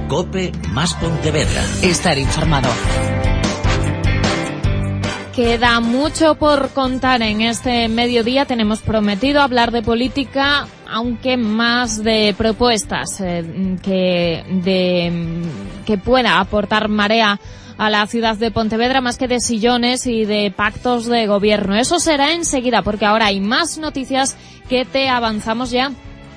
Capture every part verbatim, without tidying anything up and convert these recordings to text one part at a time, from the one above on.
COPE más Pontevedra. Estar informado. Queda mucho por contar en este mediodía. Tenemos prometido hablar de política, aunque más de propuestas eh, que, de, que pueda aportar Marea a la ciudad de Pontevedra, más que de sillones y de pactos de gobierno. Eso será enseguida, porque ahora hay más noticias que te avanzamos ya.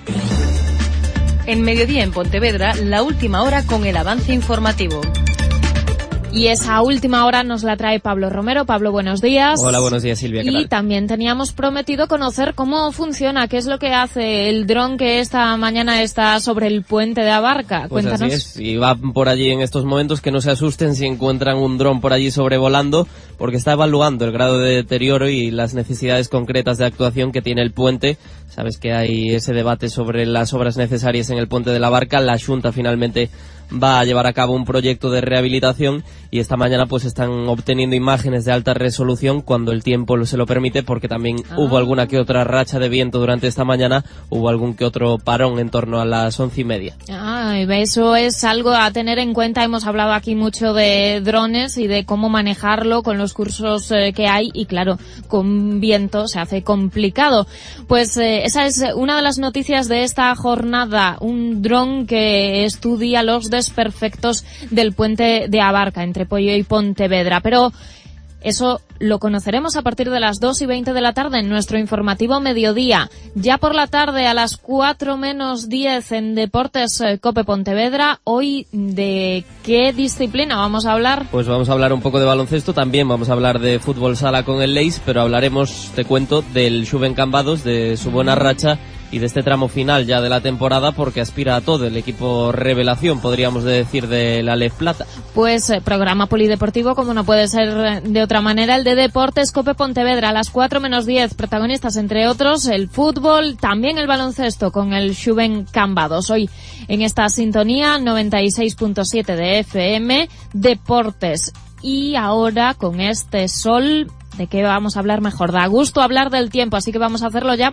En Mediodía en Pontevedra, la última hora con el avance informativo. Y esa última hora nos la trae Pablo Romero. Pablo, buenos días. Hola, buenos días, Silvia. ¿Qué y tal? También teníamos prometido conocer cómo funciona, qué es lo que hace el dron que esta mañana está sobre el puente de Abarca. Pues Cuéntanos. así es, y va por allí en estos momentos, que no se asusten si encuentran un dron por allí sobrevolando, porque está evaluando el grado de deterioro y las necesidades concretas de actuación que tiene el puente. Sabes que hay ese debate sobre las obras necesarias en el puente de la Barca. La Xunta finalmente va a llevar a cabo un proyecto de rehabilitación y esta mañana pues están obteniendo imágenes de alta resolución cuando el tiempo se lo permite, porque también ah. hubo alguna que otra racha de viento durante esta mañana, hubo algún que otro parón en torno a las once y media. Ah, eso es algo a tener en cuenta. Hemos hablado aquí mucho de drones y de cómo manejarlo con los cursos eh, que hay, y claro, con viento se hace complicado. Pues eh, esa es una de las noticias de esta jornada, un dron que estudia los desperfectos del puente de Abarca entre Poio y Pontevedra. Pero eso lo conoceremos a partir de las dos y veinte de la tarde en nuestro informativo Mediodía. Ya por la tarde, a las cuatro menos diez, en Deportes eh, COPE Pontevedra. Hoy, ¿de qué disciplina vamos a hablar? Pues vamos a hablar un poco de baloncesto, también vamos a hablar de fútbol sala con el Leis, pero hablaremos, te cuento, del Xuven Cambados, de su buena racha y de este tramo final ya de la temporada, porque aspira a todo, el equipo revelación, podríamos decir, de la Lef Plata. Pues eh, programa polideportivo, como no puede ser de otra manera, el de Deportes COPE Pontevedra, a las cuatro menos diez, protagonistas entre otros el fútbol, también el baloncesto con el Xuven Cambados. Hoy en esta sintonía noventa y seis punto siete de F M, Deportes. Y ahora con este sol, ¿de qué vamos a hablar mejor? Da gusto hablar del tiempo, así que vamos a hacerlo ya.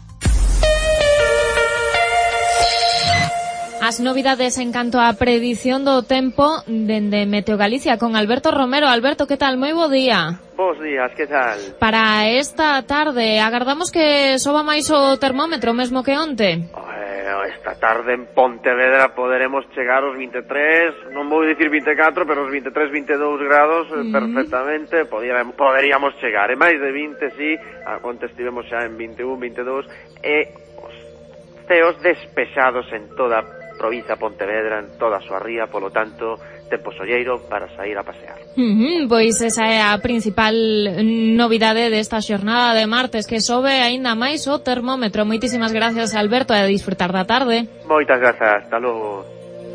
As novidades en canto a predición do tempo dende Meteo Galicia con Alberto Romero. Alberto, que tal? Moi bo día. Bos días, que tal? Para esta tarde, agardamos que soba máis o termómetro mesmo que onte. Bueno, esta tarde en Pontevedra poderemos chegar aos vinte e tres, non vou dicir vinte e catro, pero os vinte e tres, vinte e dous grados mm. perfectamente poderíamos, poderíamos chegar. E máis de vinte, sí, a onte estivemos xa en vinte e un, vinte e dous, e os ceos despexados en toda provincia Pontevedra, en toda a súa ría, polo tanto, tempo solleiro para sair a pasear. Uh-huh, pois esa é a principal novidade desta xornada de martes, que sobe aínda máis o termómetro. Moitísimas gracias, Alberto, e a disfrutar da tarde. Moitas grazas, hasta logo.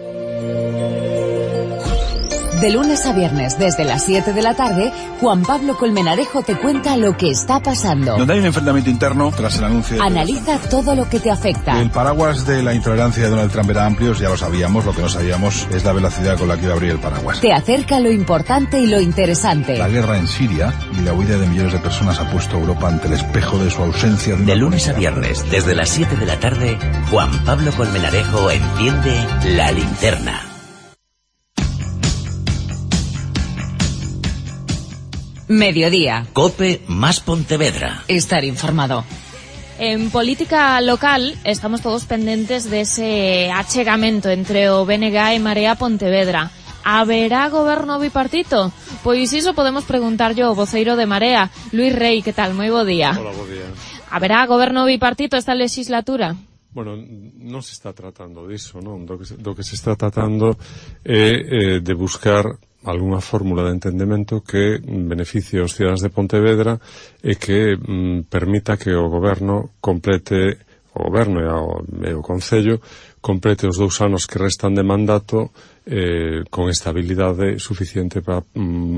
De lunes a viernes, desde las siete de la tarde, Juan Pablo Colmenarejo te cuenta lo que está pasando. Donde hay un enfrentamiento interno tras el anuncio de... Analiza todo lo que te afecta. El paraguas de la intolerancia de Donald Trump era amplio, ya lo sabíamos. Lo que no sabíamos es la velocidad con la que iba a abrir el paraguas. Te acerca lo importante y lo interesante. La guerra en Siria y la huida de millones de personas ha puesto a Europa ante el espejo de su ausencia. De, de lunes a viernes, desde las siete de la tarde, Juan Pablo Colmenarejo enciende la linterna. Mediodía. COPE más Pontevedra. Estar informado. En política local estamos todos pendentes de ese achegamento entre o B N G e Marea Pontevedra. Haberá goberno bipartito? Pois iso podemos preguntar yo, voceiro de Marea, Luis Rey, que tal? Moi bo día. Hola, bo día. Haberá goberno bipartito esta legislatura? Bueno, non se está tratando diso, non? Do que se, do que se está tratando é eh, de buscar algunha fórmula de entendemento que beneficie aos cidadáns de Pontevedra e que mm, permita que o goberno complete, o goberno e o, e o Concello complete os dous anos que restan de mandato eh, con estabilidade suficiente para mm,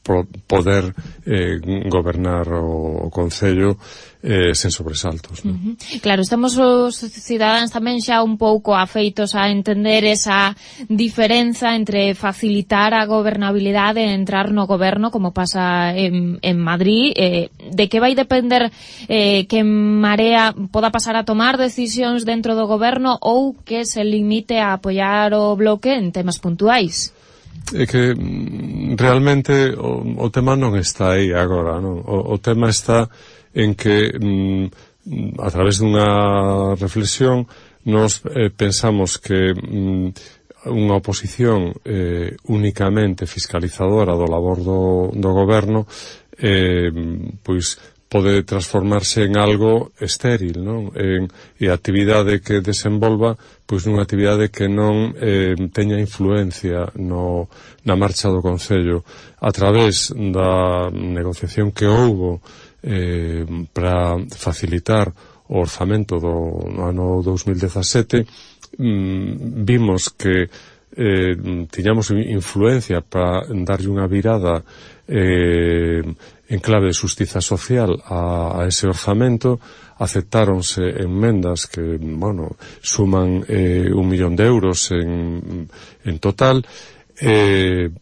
pro, poder eh, gobernar o, o Concello eh, sen sobresaltos, non? Uh-huh. Claro, estamos os cidadáns tamén xa un pouco afeitos a entender esa diferenza entre facilitar a gobernabilidade e entrar no goberno, como pasa en, en Madrid. Eh, de que vai depender eh, que Marea poda pasar a tomar decisións dentro do goberno ou que se limite a apoiar o Bloque en temas puntuais? É que realmente o, o tema non está aí agora, non? O, o tema está en que mm, a través dunha reflexión nos eh, pensamos que mm, unha oposición eh, únicamente fiscalizadora do labor do, do goberno eh, pois pode transformarse en algo estéril, non? En, e a actividade que desenvolva pois nunha actividade que non eh, teña influencia no, na marcha do Concello a través da negociación que houbo eh, para facilitar o orzamento do no ano dos mil dezasete. mm, vimos que eh, tiñamos influencia para darlle unha virada eh, en clave de xustiza social a, a ese orzamento. Aceptáronse enmendas que, bueno, suman eh, un millón de euros en, en total. Eh,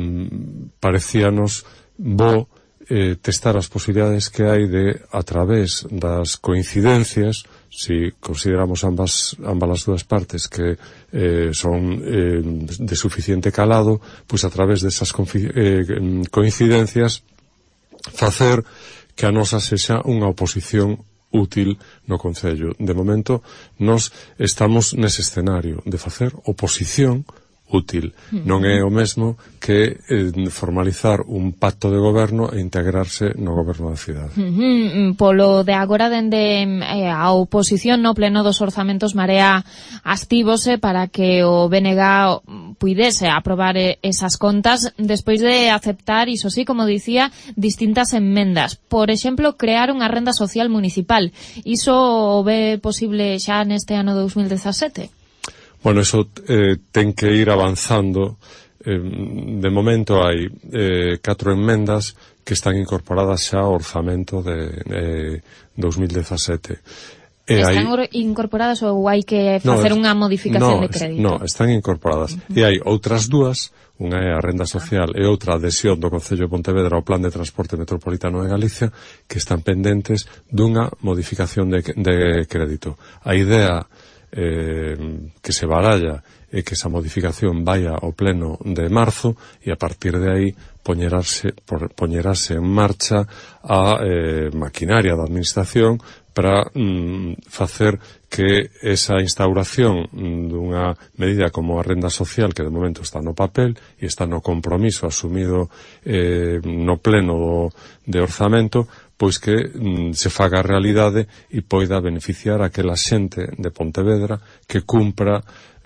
parecíanos bo eh, testar as posibilidades que hai de, a través das coincidencias, si consideramos ambas, ambas as dúas partes que eh, son eh, de suficiente calado, pois a través desas eh, coincidencias facer que a nosa sexa unha oposición útil no Concello. De momento, nos estamos nese escenario de facer oposición útil. Uh-huh. Non é o mesmo que eh, formalizar un pacto de goberno e integrarse no goberno da cidade. Uh-huh. Polo de agora, dende eh, a oposición no pleno dos orzamentos, Marea astívose para que o B N G puidese aprobar eh, esas contas despois de aceptar, iso sí, como dicía, distintas enmendas. Por exemplo, crear unha renda social municipal. Iso o ve posible xa neste ano dos mil dezasete? Bueno, eso eh, ten que ir avanzando. Eh, de momento hai eh, catro enmendas que están incorporadas xa ao orzamento de eh, dos mil dezasete. E están hai... incorporadas ou hai que facer no, unha modificación no, de crédito? No, están incorporadas. Uh-huh. E hai outras dúas, unha é a renda social e outra a adhesión do Concello de Pontevedra ao Plan de Transporte Metropolitano de Galicia, que están pendentes dunha modificación de, de crédito. A idea Eh, que se baralla e que esa modificación vaya ao pleno de marzo e a partir de aí poñerase, por, poñerase en marcha a eh, maquinaria da administración para mm, facer que esa instauración mm, dunha medida como a renda social, que de momento está no papel e está no compromiso asumido eh, no pleno do, de orzamento, pois que mm, se faga realidade e poida beneficiar a aquela xente de Pontevedra que cumpra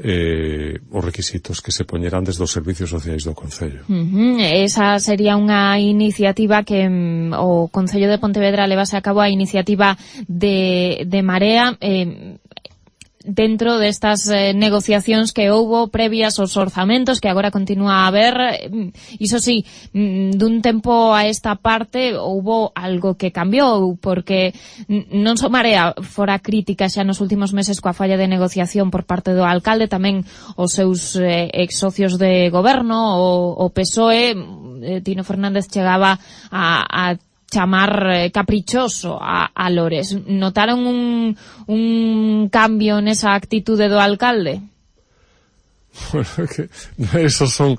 eh, os requisitos que se poñerán desde os servicios sociais do Concello. Uh-huh. Esa sería unha iniciativa que mm, o Concello de Pontevedra levase a cabo, a iniciativa de, de Marea, eh, dentro destas eh, negociacións que houbo previas aos orzamentos, que agora continúa a haber. Iso sí, dun tempo a esta parte houbo algo que cambiou, porque non só Marea fora crítica xa nos últimos meses coa falla de negociación por parte do alcalde, tamén os seus eh, ex socios de goberno, o, o P S O E, eh, Tino Fernández chegaba a, a chamar caprichoso a, a Lores. Notaron un, un cambio nesa actitude do alcalde? Bueno, que esos son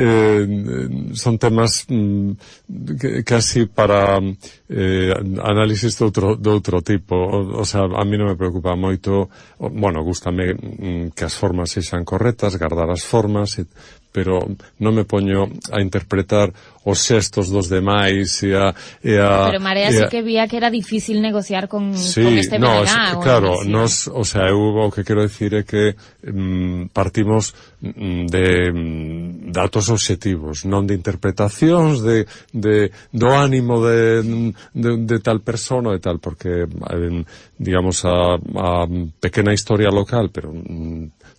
eh, son temas mm, que, casi para eh, análisis de outro, de outro tipo. O, o sea, a mí non me preocupa moito. Bueno, gústame mm, que as formas sexan correctas, guardar as formas, e, pero non me poño a interpretar os xestos dos demais e a... E a pero Marea sí que vía que era difícil negociar con, sí, con este no, B N G. Es, claro, nos, o sea, eu o que quero dicir é que mm, partimos mm, de mm, datos obxectivos, non de interpretacións de, de do ánimo de, de, de tal persona e tal, porque eh, digamos a, a pequena historia local, pero mm,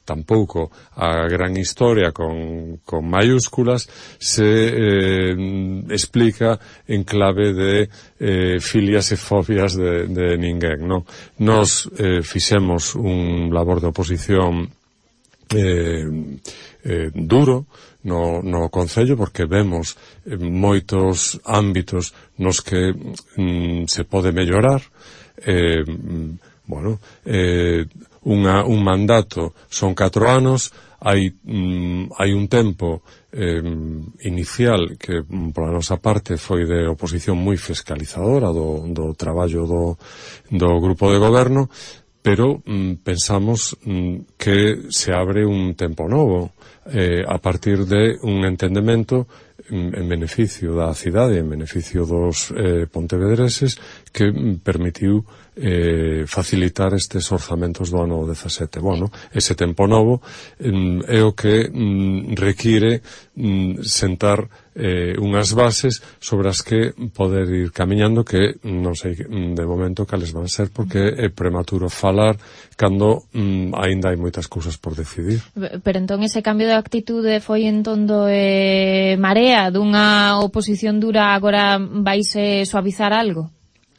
tampouco a gran historia con, con mayúsculas, se eh, explica en clave de eh, filias e fobias de, de ninguén, no? Nos eh, fixemos un labor de oposición eh, eh, duro no, no Concello, porque vemos eh, moitos ámbitos nos que mm, se pode mellorar. eh, bueno, eh, unha, un mandato son catro anos, hai, mm, hai un tempo eh, inicial que pola nosa parte foi de oposición moi fiscalizadora do, do traballo do, do grupo de goberno, pero mm, pensamos mm, que se abre un tempo novo eh, a partir de un entendemento mm, en beneficio da cidade, en beneficio dos eh, pontevedreses, que mm, permitiu eh, facilitar estes orzamentos do ano dezasete. Bueno, ese tempo novo mm, é o que mm, require mm, sentar eh, unhas bases sobre as que poder ir camiñando, que non sei de momento cales van ser, porque é prematuro falar cando mm, aínda hai moitas cousas por decidir. Pero entón ese cambio de actitude foi entón do eh, Marea, dunha oposición dura, agora vaise suavizar algo?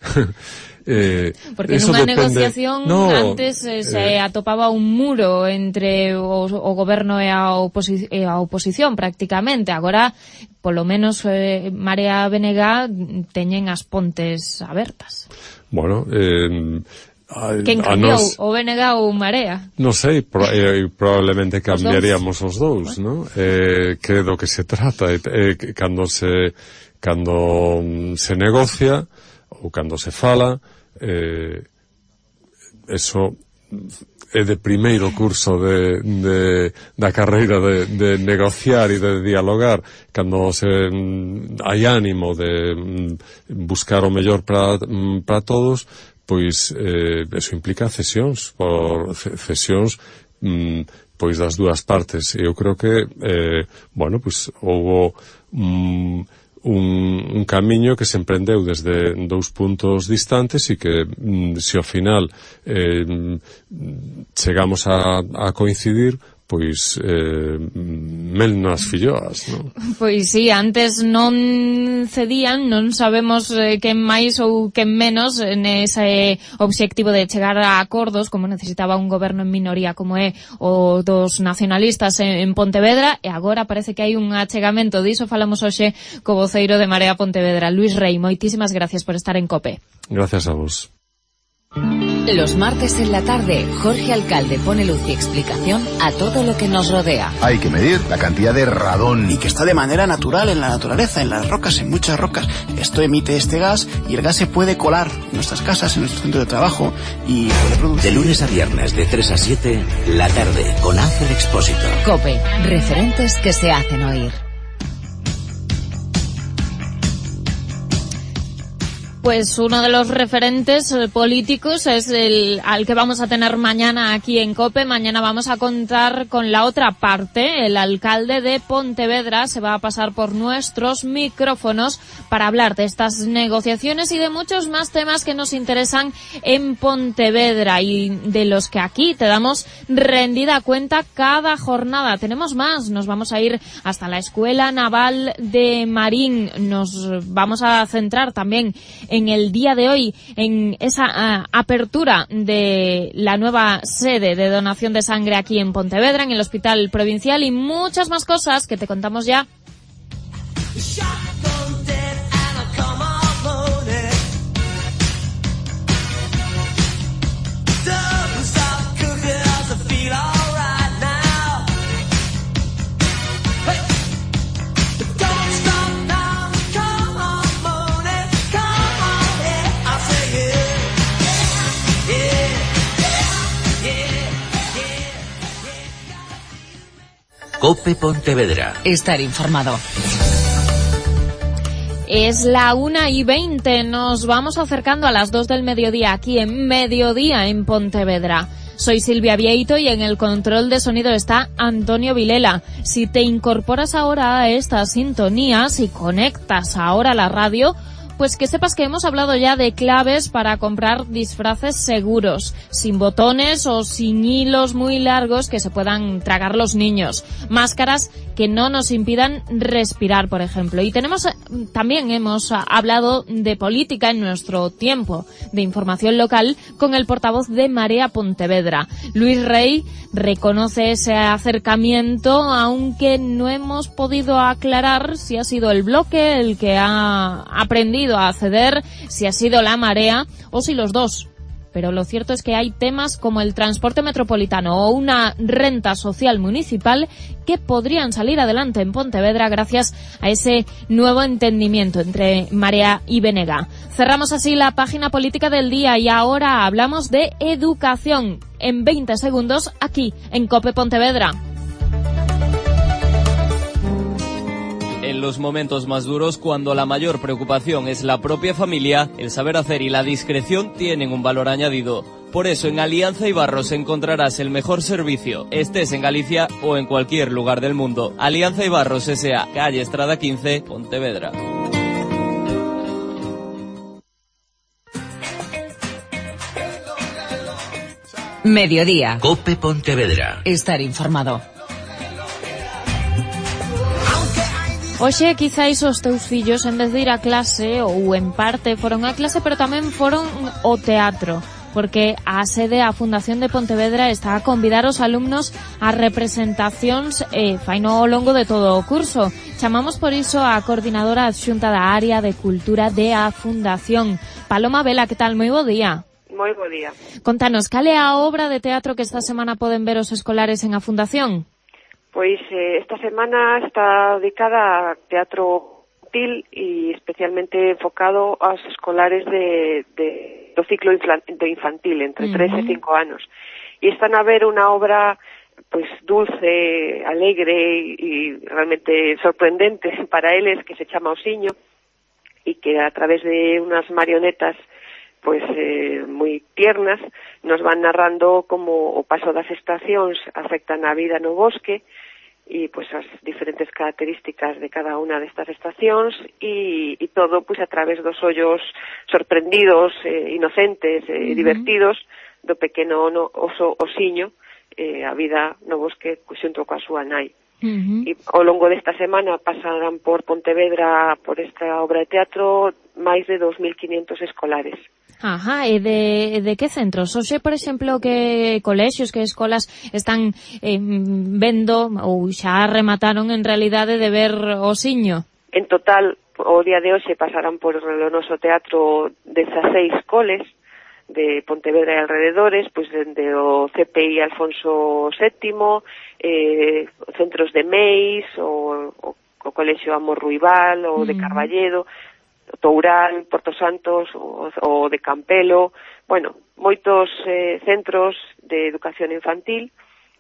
Eh, Porque nunha negociación no, antes eh, se eh, atopaba un muro entre o, o goberno e a, oposi e a oposición prácticamente. Agora, polo menos eh, Marea B N G teñen as pontes abertas. Bueno, eh, a, quen cambiou, nos... o B N G ou Marea? Non sei, pro, eh, probablemente cambiaríamos os dous, ¿no? Eh, que do que se trata, eh, cando se cando se negocia ou cando se fala, eh, eso é de primeiro curso de, de da carreira de, de negociar e de dialogar, cando se hai ánimo de buscar o mellor para para todos, pois eh, eso implica cesións, por cesións mm, pois das dúas partes. Eu creo que eh, bueno, pois houbo mm, Un, un camiño que se emprendeu desde dous puntos distantes e que, mm, se ao final eh, chegamos a, a coincidir, pois eh, mel nas filloas, non? Pois sí, antes non cedían, non sabemos eh, quen máis ou quen menos nese obxectivo de chegar a acordos, como necesitaba un goberno en minoría como é o dos nacionalistas en, en Pontevedra, e agora parece que hai un achegamento diso. Falamos hoxe co voceiro de Marea Pontevedra, Luis Rei. Moitísimas gracias por estar en COPE. Gracias a vos. Los martes en la tarde, Jorge Alcalde pone luz y explicación a todo lo que nos rodea. Hay que medir la cantidad de radón. Y que está de manera natural en la naturaleza, en las rocas, en muchas rocas. Esto emite este gas y el gas se puede colar en nuestras casas, en nuestro centro de trabajo y puede producir... De lunes a viernes, de tres a siete, la tarde, con Ángel Expósito. COPE, referentes que se hacen oír. Pues uno de los referentes políticos es el al que vamos a tener mañana aquí en COPE. Mañana vamos a contar con la otra parte. El alcalde de Pontevedra se va a pasar por nuestros micrófonos para hablar de estas negociaciones y de muchos más temas que nos interesan en Pontevedra y de los que aquí te damos rendida cuenta cada jornada. Tenemos más. Nos vamos a ir hasta la Escuela Naval de Marín. Nos vamos a centrar también en el día de hoy, en esa uh, apertura de la nueva sede de donación de sangre aquí en Pontevedra, en el Hospital Provincial, y muchas más cosas que te contamos ya. COPE Pontevedra. Estar informado. Es la una y veinte. Nos vamos acercando a las dos del mediodía aquí en Mediodía en Pontevedra. Soy Silvia Vieito y en el control de sonido está Antonio Vilela. Si te incorporas ahora a esta sintonía, si conectas ahora la radio, Pues que sepas que hemos hablado ya de claves para comprar disfraces seguros, sin botones o sin hilos muy largos que se puedan tragar los niños. Máscaras que no nos impidan respirar, por ejemplo. Y tenemos, también hemos hablado de política en nuestro tiempo de información local con el portavoz de Marea Pontevedra. Luis Rey reconoce ese acercamiento, aunque no hemos podido aclarar si ha sido el bloque el que ha aprendido a acceder, si ha sido la Marea o si los dos. Pero lo cierto es que hay temas como el transporte metropolitano o una renta social municipal que podrían salir adelante en Pontevedra gracias a ese nuevo entendimiento entre Marea y B N G. Cerramos así la página política del día y ahora hablamos de educación en veinte segundos aquí en COPE Pontevedra. En los momentos más duros, cuando la mayor preocupación es la propia familia, el saber hacer y la discreción tienen un valor añadido. Por eso en Alianza Ibarros encontrarás el mejor servicio, estés en Galicia o en cualquier lugar del mundo. Alianza Ibarros S A, calle Estrada quince, Pontevedra. Mediodía. COPE Pontevedra. Estar informado. Oxe, quizáis os teus fillos, en vez de ir a clase, ou en parte foron a clase, pero tamén foron ao teatro, porque a sede a Fundación de Pontevedra está a convidar os alumnos a representacións e faino ao longo de todo o curso. Chamamos por iso a coordinadora adxunta da área de cultura de a Fundación. Paloma Vela, que tal? Moi bo día. Moi bo día. Contanos, cal é a obra de teatro que esta semana poden ver os escolares en a Fundación? Pois eh, esta semana está dedicada a teatro infantil e especialmente enfocado aos escolares de, de, do ciclo infantil, entre uh-huh. tres e cinco anos. E están a ver unha obra pois dulce, alegre e realmente sorprendente para eles, que se chama Osiño, e que a través de unhas marionetas pois eh, moi tiernas nos van narrando como o paso das estacións afectan a vida no bosque e pois as diferentes características de cada unha destas estacións e, e todo pois a través dos ollos sorprendidos, eh, inocentes e eh, uh-huh. divertidos do pequeno no, oso Osiño, eh, a vida no bosque pois, xunto coa súa nai. Uh-huh. E ao longo desta semana pasarán por Pontevedra por esta obra de teatro máis de dos mil quinhentos escolares. Ajá, e de, de que centros? Oxe, por exemplo, que colexios, que escolas están eh, vendo ou xa remataron en realidade de ver Osiño? En total, o día de hoxe pasarán por o noso teatro dezaseis coles de Pontevedra e alrededores, pois dende o C P I Alfonso sétimo, eh, centros de Meis, o, o, o colexio Amor Ruibal, o de Carballedo, Toural, Porto Santos, o, o de Campelo, bueno, moitos eh, centros de educación infantil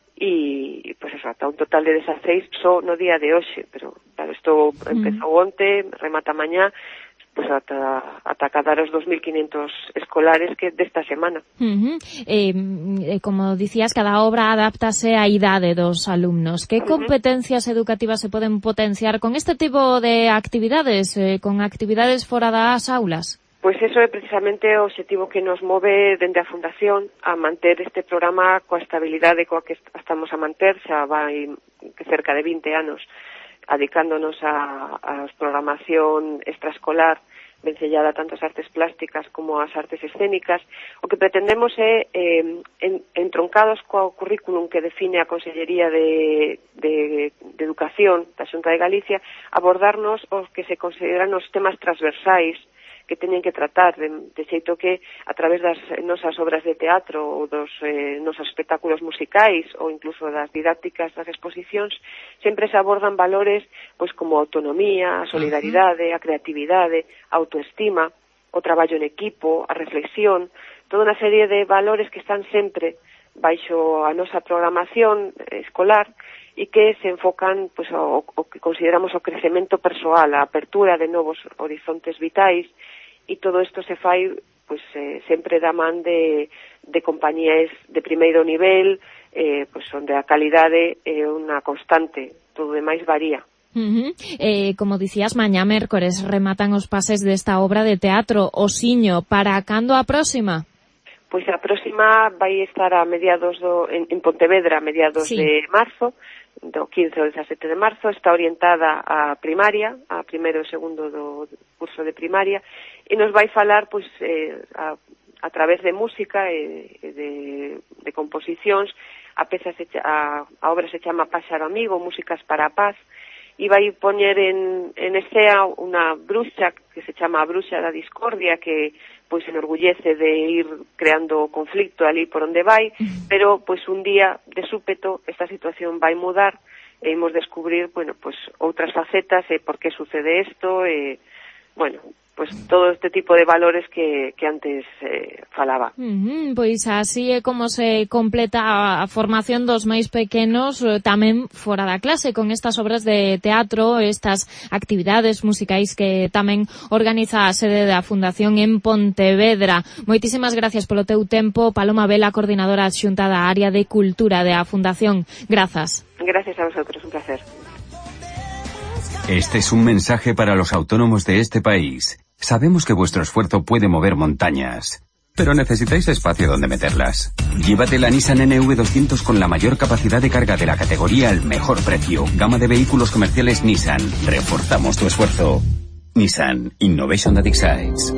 e, pois eso, ata un total de dezaseis só no día de hoxe, pero claro, isto empezou onte, remata mañá, pois ata, ata cadar os dos mil quinhentos escolares que desta semana. Uh-huh. Eh, como dicías, cada obra adáptase á idade dos alumnos. Que uh-huh. competencias educativas se poden potenciar con este tipo de actividades, eh, con actividades fora das aulas? Pois eso é precisamente o objetivo que nos move dende a Fundación a manter este programa coa estabilidade coa que estamos a manter, xa vai cerca de vinte anos adicándonos a, a programación extraescolar vencellada tanto ás artes plásticas como ás artes escénicas. O que pretendemos é, eh, en, entroncados co currículum que define a Consellería de, de, de Educación da Xunta de Galicia, abordarnos os que se consideran os temas transversais que teñen que tratar, de, de xeito que a través das nosas obras de teatro ou dos eh, nosos espectáculos musicais ou incluso das didácticas das exposicións sempre se abordan valores pois como a autonomía, a solidaridade, a creatividade, a autoestima, o traballo en equipo, a reflexión, toda unha serie de valores que están sempre baixo a nosa programación escolar e que se enfocan pois, ao, ao que consideramos o crecemento persoal, a apertura de novos horizontes vitais, e todo isto se fai pois, eh, sempre da man de, de compañías de primeiro nivel, eh, pois, onde a calidade é unha constante, todo demais varía. Uh-huh. Eh, como dicías, mañá mércores rematan os pases desta obra de teatro Osiño. Para cando a próxima? Pois a próxima vai estar a mediados do, en, en Pontevedra, a mediados sí. de marzo, do quince ao dezasete de marzo. Está orientada a primaria, a primeiro e segundo do curso de primaria, e nos vai falar pois eh, a, a través de música e de, de composicións. A peza se, a, a obra se chama Páxaro Amigo, Músicas para a Paz, e vai poñer en, en escena unha bruxa que se chama a Bruxa da Discordia, que pois se enorgullece de ir creando conflicto ali por onde vai, pero pois un día de súpeto esta situación vai mudar e imos descubrir, bueno, pois outras facetas e por que sucede isto e, bueno, pois todo este tipo de valores que, que antes eh, falaba. Uh-huh, pois así é como se completa a formación dos máis pequenos tamén fora da clase, con estas obras de teatro, estas actividades musicais que tamén organiza a sede da Fundación en Pontevedra. Moitísimas gracias polo teu tempo, Paloma Vela, coordinadora adxunta da área de cultura da Fundación. Grazas. Gracias a vosotros, un placer. Este es un mensaje para los autónomos de este país. Sabemos que vuestro esfuerzo puede mover montañas, pero necesitáis espacio donde meterlas. Llévate la Nissan N V doscientos con la mayor capacidad de carga de la categoría al mejor precio. Gama de vehículos comerciales Nissan. Reforzamos tu esfuerzo. Nissan Innovation that excites.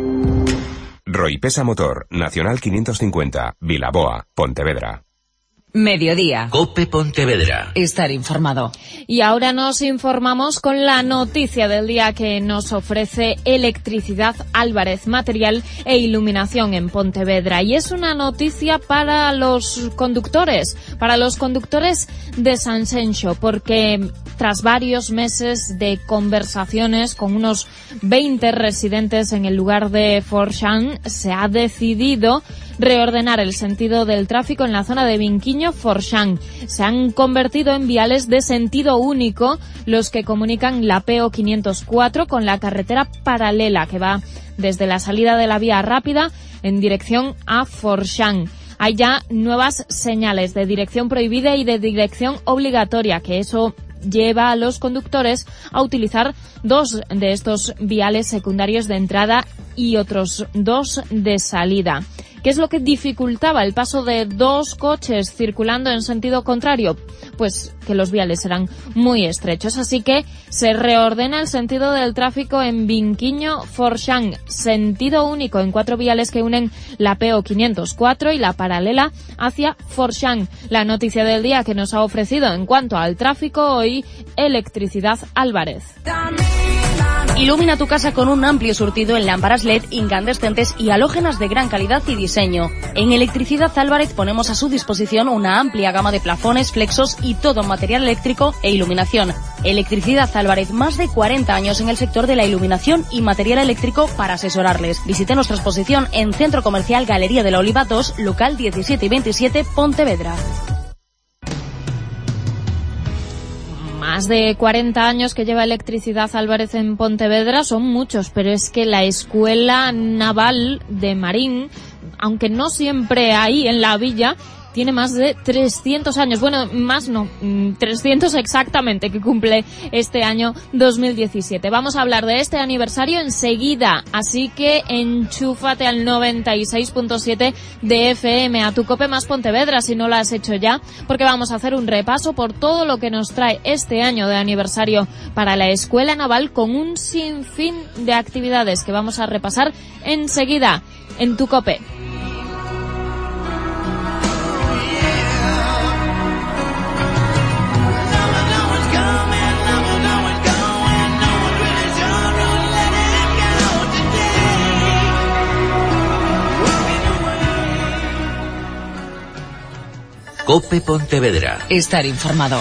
Roipesa Motor, Nacional quinientos cincuenta, Vilaboa, Pontevedra. Mediodía. COPE Pontevedra. Estar informado. Y ahora nos informamos con la noticia del día que nos ofrece Electricidad Álvarez, material e iluminación en Pontevedra. Y es una noticia para los conductores, para los conductores de Sanxenxo, porque tras varios meses de conversaciones con unos veinte residentes en el lugar de Forxán, se ha decidido reordenar el sentido del tráfico en la zona de Vinquiño-Forxán. Se han convertido en viales de sentido único los que comunican la P O quinientos cuatro con la carretera paralela que va desde la salida de la vía rápida en dirección a Forxán. Hay ya nuevas señales de dirección prohibida y de dirección obligatoria, que eso lleva a los conductores a utilizar dos de estos viales secundarios de entrada y otros dos de salida. ¿Qué es lo que dificultaba el paso de dos coches circulando en sentido contrario? Pues que los viales eran muy estrechos, así que se reordena el sentido del tráfico en Vinquiño-Forxán, sentido único en cuatro viales que unen la P O quinientos cuatro y la paralela hacia Forxán. La noticia del día que nos ha ofrecido en cuanto al tráfico hoy Electricidad Álvarez. Ilumina tu casa con un amplio surtido en lámparas L E D, incandescentes y halógenas de gran calidad y diseño. En Electricidad Álvarez ponemos a su disposición una amplia gama de plafones, flexos y todo material eléctrico e iluminación. Electricidad Álvarez, más de cuarenta años en el sector de la iluminación y material eléctrico para asesorarles. Visite nuestra exposición en Centro Comercial Galería de la Oliva dos, local diecisiete y veintisiete, Pontevedra. Más de cuarenta años que lleva Electricidad Álvarez en Pontevedra son muchos, pero es que la Escuela Naval de Marín, aunque no siempre ahí en la villa, tiene más de trescientos años. Bueno, más no, trescientos exactamente, que cumple este año dos mil diecisiete. Vamos a hablar de este aniversario enseguida, así que enchúfate al noventa y seis punto siete de F M, a tu Cope más Pontevedra, si no lo has hecho ya, porque vamos a hacer un repaso por todo lo que nos trae este año de aniversario para la Escuela Naval, con un sinfín de actividades que vamos a repasar enseguida en tu Cope. COPE Pontevedra. Estar informado.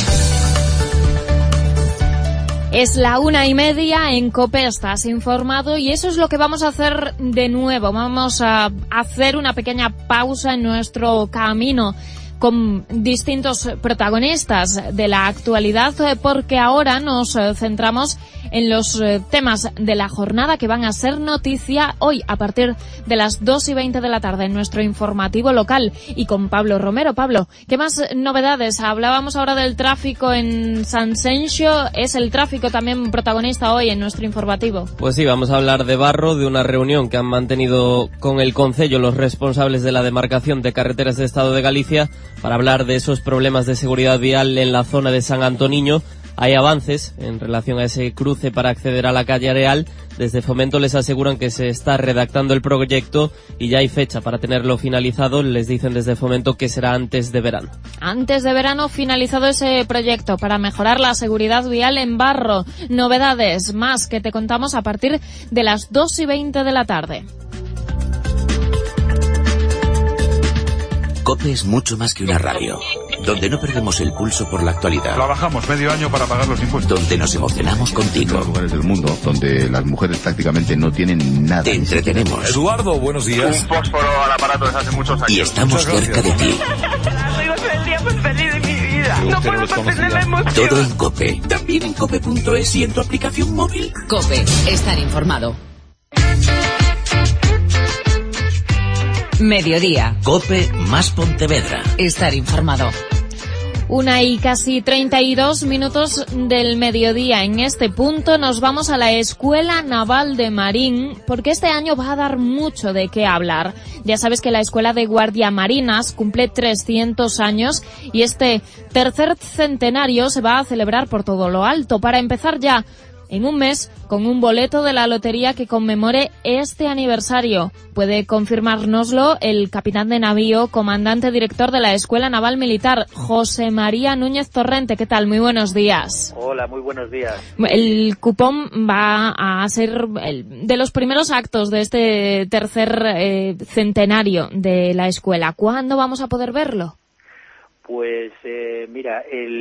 Es la una y media, en COPE estás informado, y eso es lo que vamos a hacer de nuevo. Vamos a hacer una pequeña pausa en nuestro camino con distintos protagonistas de la actualidad, porque ahora nos centramos en los temas de la jornada que van a ser noticia hoy a partir de las dos y veinte de la tarde en nuestro informativo local, y con Pablo Romero. Pablo, ¿qué más novedades? Hablábamos ahora del tráfico en Sanxenxo. ¿Es el tráfico también protagonista hoy en nuestro informativo? Pues sí, vamos a hablar de Barro, de una reunión que han mantenido con el Concello los responsables de la demarcación de carreteras del Estado de Galicia para hablar de esos problemas de seguridad vial en la zona de San Antoniño. Hay avances en relación a ese cruce para acceder a la calle Areal. Desde Fomento les aseguran que se está redactando el proyecto y ya hay fecha para tenerlo finalizado. Les dicen desde Fomento que será antes de verano. Antes de verano finalizado ese proyecto para mejorar la seguridad vial en Barro. Novedades más que te contamos a partir de las dos y veinte de la tarde. COPE es mucho más que una radio, donde no perdemos el pulso por la actualidad. Trabajamos medio año para pagar los impuestos. Donde nos emocionamos contigo. En los lugares del mundo donde las mujeres prácticamente no tienen nada. Te entretenemos. Eduardo, buenos días. Un fósforo al aparato desde hace muchos años. Y estamos cerca de ti. Soy el día más feliz de mi vida. No puedo contener la emoción. Todo en COPE. También en cope punto es y en tu aplicación móvil. COPE. Estar informado. Mediodía. COPE más Pontevedra. Estar informado. Una y casi treinta y dos minutos del mediodía. En este punto nos vamos a la Escuela Naval de Marín, porque este año va a dar mucho de qué hablar. Ya sabes que la Escuela de Guardiamarinas cumple trescientos años y este tercer centenario se va a celebrar por todo lo alto. Para empezar ya en un mes con un boleto de la lotería que conmemore este aniversario. Puede confirmárnoslo el capitán de navío, comandante director de la Escuela Naval Militar, José María Núñez Torrente. ¿Qué tal? Muy buenos días. Hola, muy buenos días. El cupón va a ser el de los primeros actos de este tercer eh, centenario de la escuela. ¿Cuándo vamos a poder verlo? Pues eh, mira,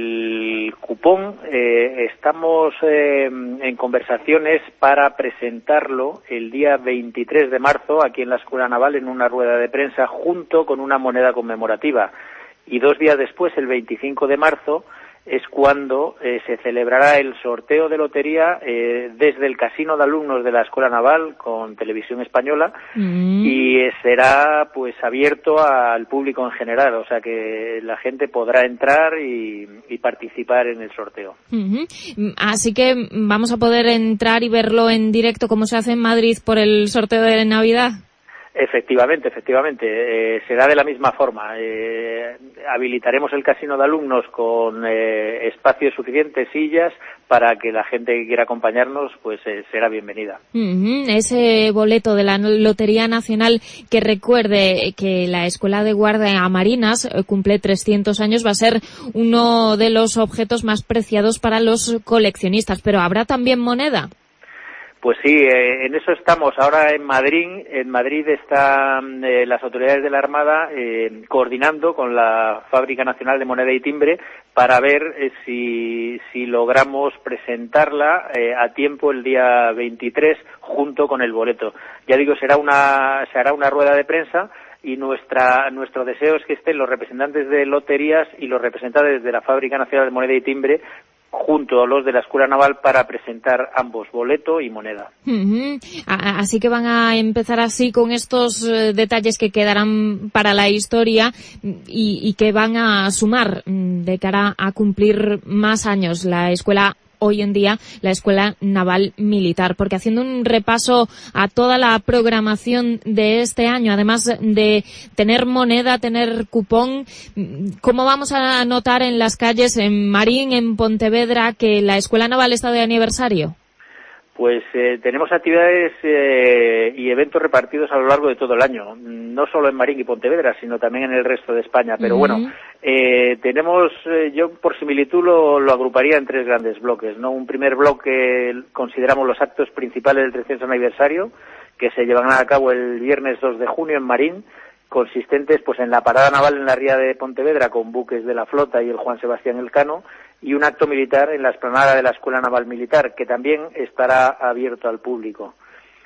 el cupón eh, estamos eh, en conversaciones para presentarlo el día veintitrés de marzo aquí en la Escuela Naval en una rueda de prensa junto con una moneda conmemorativa. Y dos días después, el veinticinco de marzo, es cuando eh, se celebrará el sorteo de lotería eh, desde el Casino de Alumnos de la Escuela Naval con Televisión Española mm. y eh, será pues abierto al público en general, o sea que la gente podrá entrar y, y participar en el sorteo. Uh-huh. Así que vamos a poder entrar y verlo en directo como se hace en Madrid por el sorteo de Navidad. Efectivamente, efectivamente. Eh, será de la misma forma. Eh, habilitaremos el casino de alumnos con eh, espacios suficientes, sillas, para que la gente que quiera acompañarnos pues eh, será bienvenida. Uh-huh. Ese boleto de la Lotería Nacional que recuerde que la Escuela de Guardiamarinas eh, cumple trescientos años va a ser uno de los objetos más preciados para los coleccionistas. Pero ¿habrá también moneda? Pues sí, eh, en eso estamos. Ahora en Madrid, en Madrid están eh, las autoridades de la Armada eh, coordinando con la Fábrica Nacional de Moneda y Timbre para ver eh, si, si logramos presentarla eh, a tiempo el día veintitrés junto con el boleto. Ya digo, será una, se hará una rueda de prensa y nuestra, nuestro deseo es que estén los representantes de loterías y los representantes de la Fábrica Nacional de Moneda y Timbre junto a los de la Escuela Naval para presentar ambos, boleto y moneda. Uh-huh. Así que van a empezar así con estos uh, detalles que quedarán para la historia y, y que van a sumar um, de cara a cumplir más años la escuela hoy en día, la Escuela Naval Militar, porque haciendo un repaso a toda la programación de este año, además de tener moneda, tener cupón, ¿cómo vamos a notar en las calles, en Marín, en Pontevedra, que la Escuela Naval está de aniversario? Pues eh, tenemos actividades eh, y eventos repartidos a lo largo de todo el año, no solo en Marín y Pontevedra, sino también en el resto de España. Pero uh-huh. bueno, eh, tenemos, eh, yo por similitud lo, lo agruparía en tres grandes bloques, ¿no? Un primer bloque consideramos los actos principales del trescientos aniversario, que se llevarán a cabo el viernes dos de junio en Marín, consistentes pues en la parada naval en la ría de Pontevedra con buques de la flota y el Juan Sebastián Elcano, y un acto militar en la explanada de la Escuela Naval Militar, que también estará abierto al público.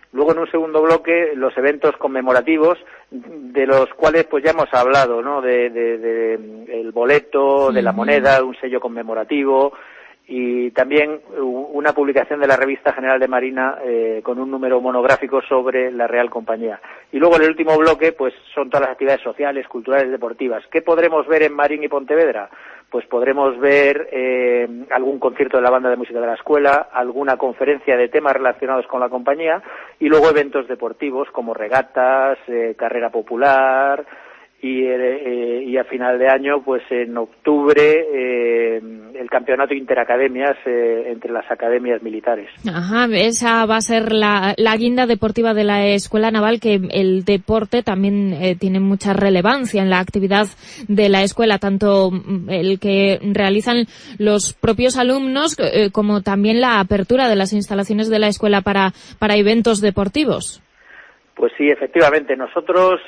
Luego, en un segundo bloque, los eventos conmemorativos, de los cuales pues ya hemos hablado, ¿no? De, de, de el boleto, de la moneda, un sello conmemorativo, y también una publicación de la Revista General de Marina eh, con un número monográfico sobre la Real Compañía. Y luego en el último bloque pues son todas las actividades sociales, culturales, deportivas. ¿Qué podremos ver en Marín y Pontevedra? Pues podremos ver eh, algún concierto de la banda de música de la escuela, alguna conferencia de temas relacionados con la compañía y luego eventos deportivos como regatas, eh, carrera popular, y, eh, y a final de año, pues en octubre, eh, el campeonato interacademias eh, entre las academias militares. Ajá, esa va a ser la, la guinda deportiva de la Escuela Naval, que el deporte también eh, tiene mucha relevancia en la actividad de la escuela, tanto el que realizan los propios alumnos eh, como también la apertura de las instalaciones de la escuela para, para eventos deportivos. Pues sí, efectivamente. Nosotros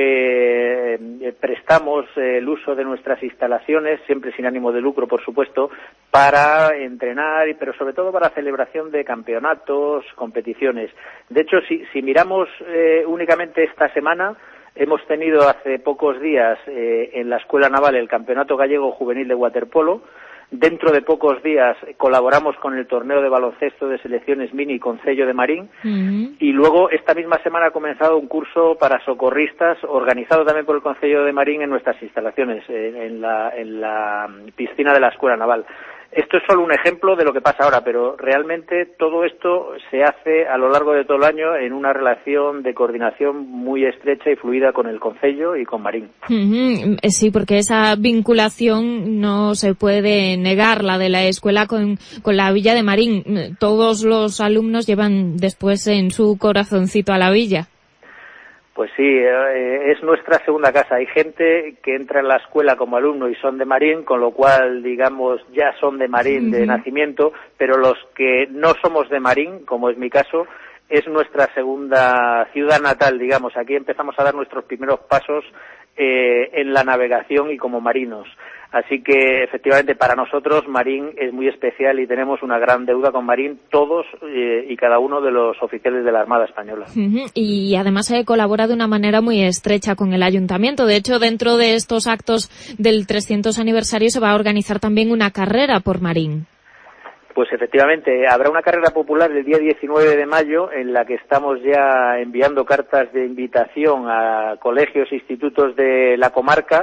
eh, prestamos eh, el uso de nuestras instalaciones, siempre sin ánimo de lucro, por supuesto, para entrenar, pero sobre todo para celebración de campeonatos, competiciones. De hecho, si, si miramos eh, únicamente esta semana, hemos tenido hace pocos días eh, en la Escuela Naval el Campeonato Gallego Juvenil de Waterpolo. Dentro de pocos días colaboramos con el torneo de baloncesto de selecciones mini Concello de Marín. Uh-huh. Y luego esta misma semana ha comenzado un curso para socorristas organizado también por el Concello de Marín en nuestras instalaciones, en, en, la, en la piscina de la Escuela Naval. Esto es solo un ejemplo de lo que pasa ahora, pero realmente todo esto se hace a lo largo de todo el año en una relación de coordinación muy estrecha y fluida con el Concello y con Marín. Uh-huh. Sí, porque esa vinculación no se puede negar, la de la escuela con, con la villa de Marín. Todos los alumnos llevan después en su corazoncito a la villa. Pues sí, eh, es nuestra segunda casa. Hay gente que entra en la escuela como alumno y son de Marín, con lo cual, digamos, ya son de Marín uh-huh. de nacimiento, pero los que no somos de Marín, como es mi caso, es nuestra segunda ciudad natal, digamos. Aquí empezamos a dar nuestros primeros pasos eh, en la navegación y como marinos. Así que, efectivamente, para nosotros Marín es muy especial y tenemos una gran deuda con Marín, todos eh, y cada uno de los oficiales de la Armada Española. Uh-huh. Y además se colabora de una manera muy estrecha con el Ayuntamiento. De hecho, dentro de estos actos del trescientos aniversario se va a organizar también una carrera por Marín. Pues efectivamente, habrá una carrera popular el día diecinueve de mayo en la que estamos ya enviando cartas de invitación a colegios e institutos de la comarca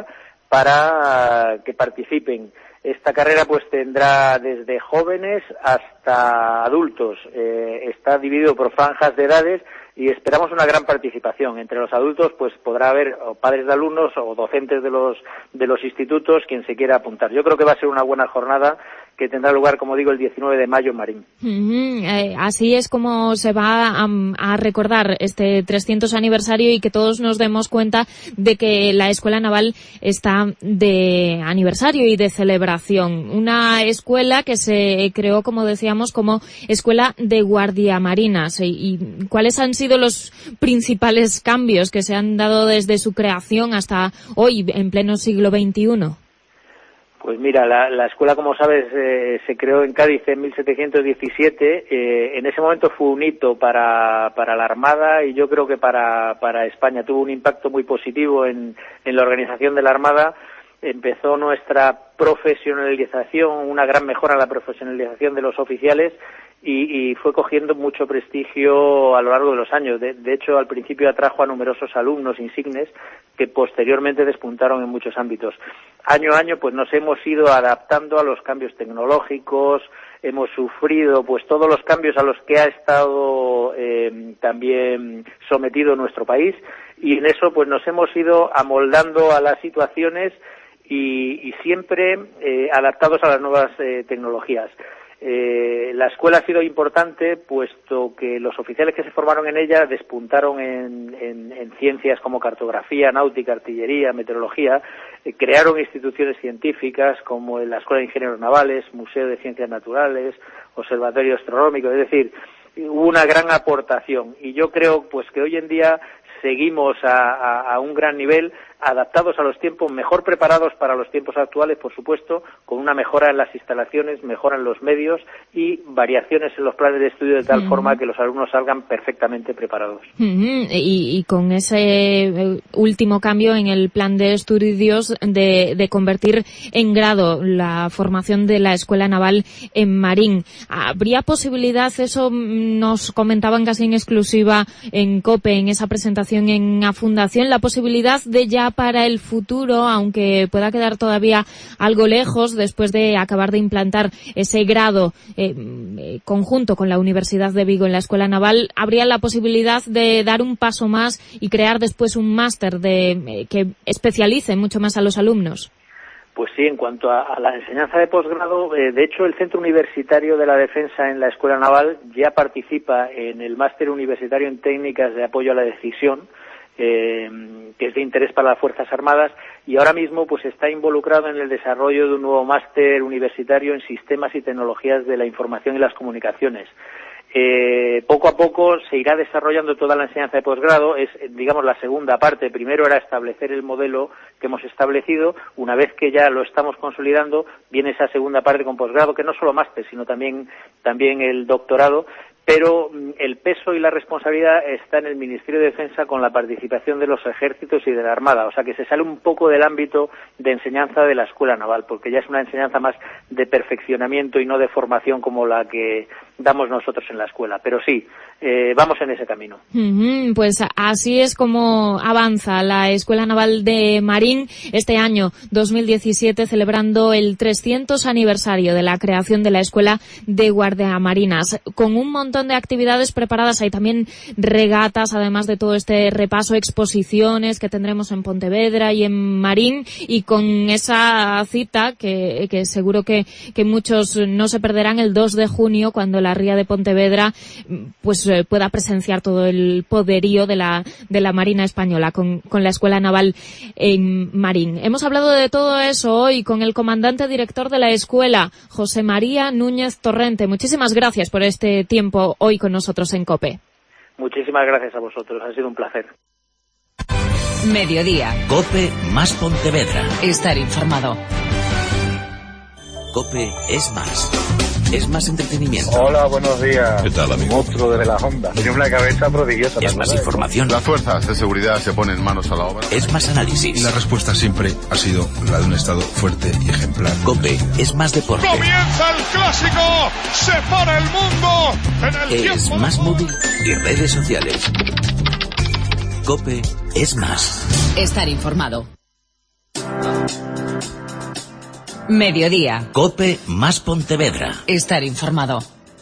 para que participen. Esta carrera pues tendrá desde jóvenes hasta adultos. Eh, está dividido por franjas de edades y esperamos una gran participación. Entre los adultos pues podrá haber o padres de alumnos o docentes de los de los institutos quien se quiera apuntar. Yo creo que va a ser una buena jornada que tendrá lugar, como digo, el diecinueve de mayo en Marín. Uh-huh. Eh, así es como se va a, a recordar este trescientos aniversario y que todos nos demos cuenta de que la Escuela Naval está de aniversario y de celebración. Una escuela que se creó, como decíamos, como Escuela de Guardiamarinas. ¿Y, y cuáles han sido los principales cambios que se han dado desde su creación hasta hoy, en pleno siglo veintiuno? Pues mira, la, la escuela, como sabes, eh, se creó en Cádiz en mil setecientos diecisiete. Eh, en ese momento fue un hito para, para la Armada y yo creo que para, para España. Tuvo un impacto muy positivo en, en la organización de la Armada. Empezó nuestra profesionalización, una gran mejora en la profesionalización de los oficiales y, y fue cogiendo mucho prestigio a lo largo de los años. De, de hecho, al principio atrajo a numerosos alumnos insignes que posteriormente despuntaron en muchos ámbitos. Año a año, pues nos hemos ido adaptando a los cambios tecnológicos, hemos sufrido pues todos los cambios a los que ha estado eh, también sometido nuestro país y en eso pues nos hemos ido amoldando a las situaciones y, y siempre eh, adaptados a las nuevas eh, tecnologías. Eh, la escuela ha sido importante puesto que los oficiales que se formaron en ella despuntaron en, en, en ciencias como cartografía, náutica, artillería, meteorología, eh, crearon instituciones científicas como la Escuela de Ingenieros Navales, Museo de Ciencias Naturales, Observatorio Astronómico, es decir, hubo una gran aportación y yo creo pues que hoy en día seguimos a, a, a un gran nivel adaptados a los tiempos, mejor preparados para los tiempos actuales, por supuesto, con una mejora en las instalaciones, mejora en los medios y variaciones en los planes de estudio de tal uh-huh. forma que los alumnos salgan perfectamente preparados. Uh-huh. Y, y con ese último cambio en el plan de estudios de, de convertir en grado la formación de la Escuela Naval en Marín, ¿habría posibilidad, eso nos comentaban casi en exclusiva en COPE, en esa presentación en la Fundación, la posibilidad de ya para el futuro, aunque pueda quedar todavía algo lejos después de acabar de implantar ese grado eh, conjunto con la Universidad de Vigo en la Escuela Naval, habría la posibilidad de dar un paso más y crear después un máster de eh, que especialice mucho más a los alumnos? Pues sí, en cuanto a, a la enseñanza de posgrado, eh, de hecho el Centro Universitario de la Defensa en la Escuela Naval ya participa en el máster universitario en técnicas de apoyo a la decisión, eh, que es de interés para las Fuerzas Armadas, y ahora mismo pues está involucrado en el desarrollo de un nuevo máster universitario en sistemas y tecnologías de la información y las comunicaciones. Eh, poco a poco se irá desarrollando toda la enseñanza de posgrado, es, digamos, la segunda parte. Primero era establecer el modelo que hemos establecido. Una vez que ya lo estamos consolidando, viene esa segunda parte con posgrado, que no solo máster, sino también, también el doctorado. Pero el peso y la responsabilidad está en el Ministerio de Defensa con la participación de los ejércitos y de la Armada. O sea que se sale un poco del ámbito de enseñanza de la Escuela Naval, porque ya es una enseñanza más de perfeccionamiento y no de formación como la que damos nosotros en la escuela. Pero sí, eh, vamos en ese camino. Uh-huh. Pues así es como avanza la Escuela Naval de Marín este año dos mil diecisiete, celebrando el trescientos aniversario de la creación de la Escuela de Guardiamarinas, con un montón de actividades preparadas. Hay también regatas, además de todo este repaso, exposiciones que tendremos en Pontevedra y en Marín, y con esa cita que, que seguro que, que muchos no se perderán, el dos de junio, cuando la Ría de Pontevedra pues eh, pueda presenciar todo el poderío de la de la Marina Española con, con la Escuela Naval en Marín. Hemos hablado de todo eso hoy con el comandante director de la escuela, José María Núñez Torrente. Muchísimas gracias por este tiempo hoy con nosotros en COPE. Muchísimas gracias a vosotros, ha sido un placer. Mediodía. COPE más Pontevedra. Estar informado. COPE es más. Es más entretenimiento. Hola, buenos días. ¿Qué tal, amigo? Monstruo de la Honda. Tiene una cabeza prodigiosa. Es más información. Las fuerzas de seguridad se ponen manos a la obra. Es más análisis. Y la respuesta siempre ha sido la de un Estado fuerte y ejemplar. COPE es más deporte. ¡Comienza el clásico! ¡Se para el mundo! En el es más móvil y redes sociales. COPE es más. Estar informado. Mediodía. COPE más Pontevedra. Estar informado.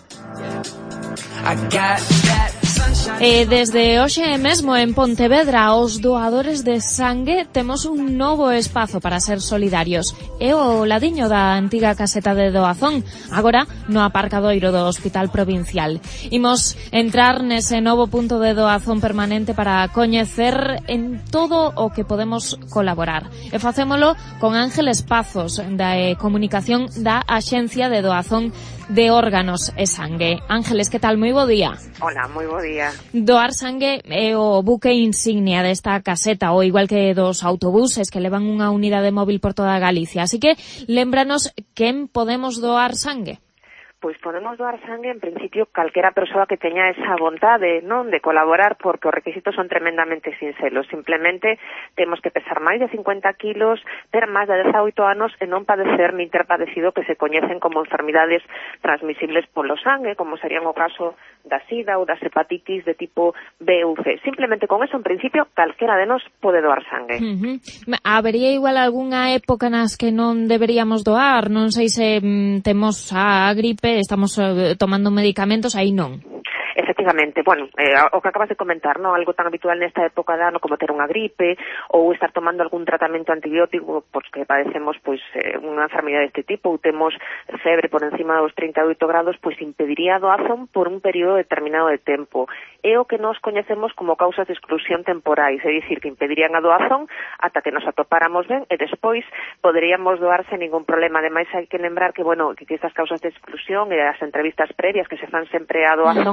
Eh, desde hoxe mesmo en Pontevedra, os doadores de sangue temos un novo espazo para ser solidarios. É o ladiño da antiga caseta de doazón, agora no aparcadoiro do Hospital Provincial. Imos entrar nese novo punto de doazón permanente para coñecer en todo o que podemos colaborar. E facémolo con Ángeles Pazos, da eh, comunicación da Axencia de Doazón de Órganos e Sangue. Ángeles, que tal? Moi bo día. Hola, moi bo día. Doar sangue é o buque insignia desta caseta, ou igual que dos autobuses que levan unha unidade móvil por toda Galicia. Así que, lémbranos quen podemos doar sangue. Pois podemos doar sangue, en principio, calquera persoa que teña esa vontade, non, de colaborar, porque os requisitos son tremendamente sincelos. Simplemente temos que pesar máis de cincuenta kilos, ter máis de dezaoito anos e non padecer nin ter padecido que se coñecen como enfermidades transmisibles polo sangue, como serían o caso da sida ou das hepatitis de tipo B ou C. Simplemente con eso, en principio, calquera de nós pode doar sangue. Uh-huh. Habería igual algunha época nas que non deberíamos doar? Non sei se mm, temos a gripe, estamos uh, tomando medicamentos, aí non. Efectivamente, bueno, eh, o que acabas de comentar, ¿no? Algo tan habitual nesta época de ano como ter unha gripe ou estar tomando algún tratamento antibiótico, pois que padecemos pois eh, unha enfermidade deste tipo ou temos febre por encima dos trinta e oito grados, pois impediría a doazón por un período determinado de tempo. É o que nos coñecemos como causas de exclusión temporais, é dicir, que impedirían a doazón ata que nos atopáramos ben e despois poderíamos doar sen ningún problema. Ademais, hai que lembrar que, bueno, que estas causas de exclusión e as entrevistas previas que se fan sempre a doazón, uh-huh.